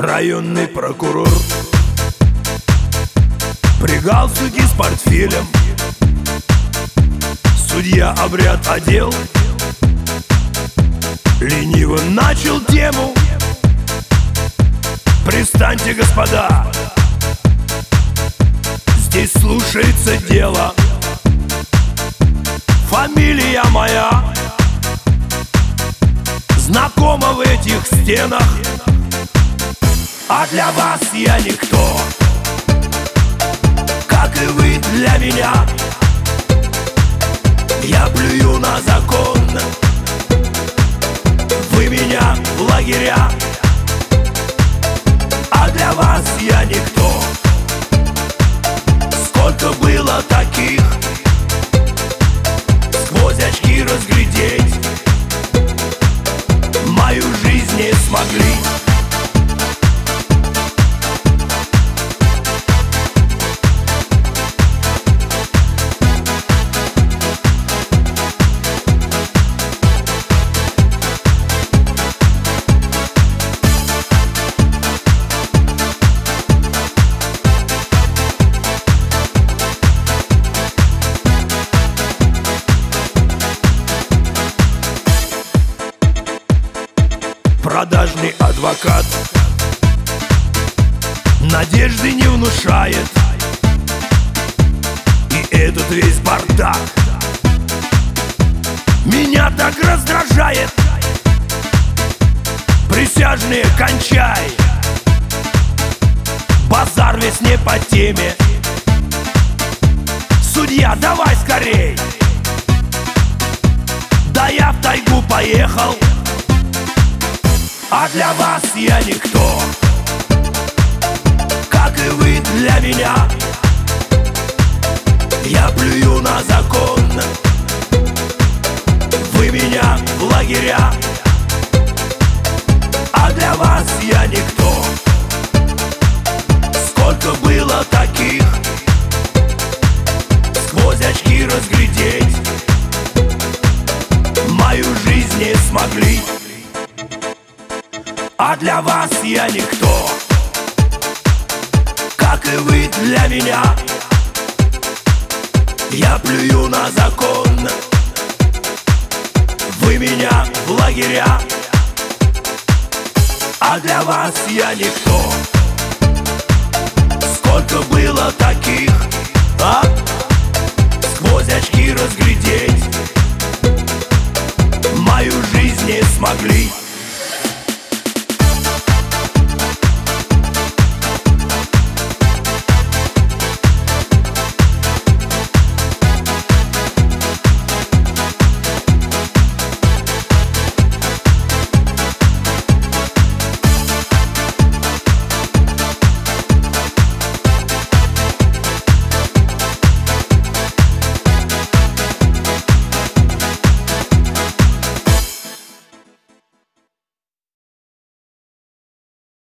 Районный прокурор при галстуке с портфелем. Судья обряд одел, лениво начал тему. Пристаньте, господа, здесь слушается дело. Фамилия моя знакома в этих стенах, а для вас я никто, как и вы для меня. Я плюю на закон, вы меня в лагеря, а для вас я никто. Сколько было таких, сквозь очки разглядеть мою жизнь не смогли. Продажный адвокат надежды не внушает, и этот весь бардак меня так раздражает. Присяжные, кончай, базар весь не по теме. Судья, давай скорей, да я в тайгу поехал, а для вас я никто, как и вы для меня. Я плюю на закон, вы меня в лагеря, а для вас я никто. Сколько было таких, сквозь очки разглядеть мою жизнь не смогли. А для вас я никто, как и вы для меня. Я плюю на закон, вы меня в лагеря, а для вас я никто. Сколько было таких, сквозь очки разглядеть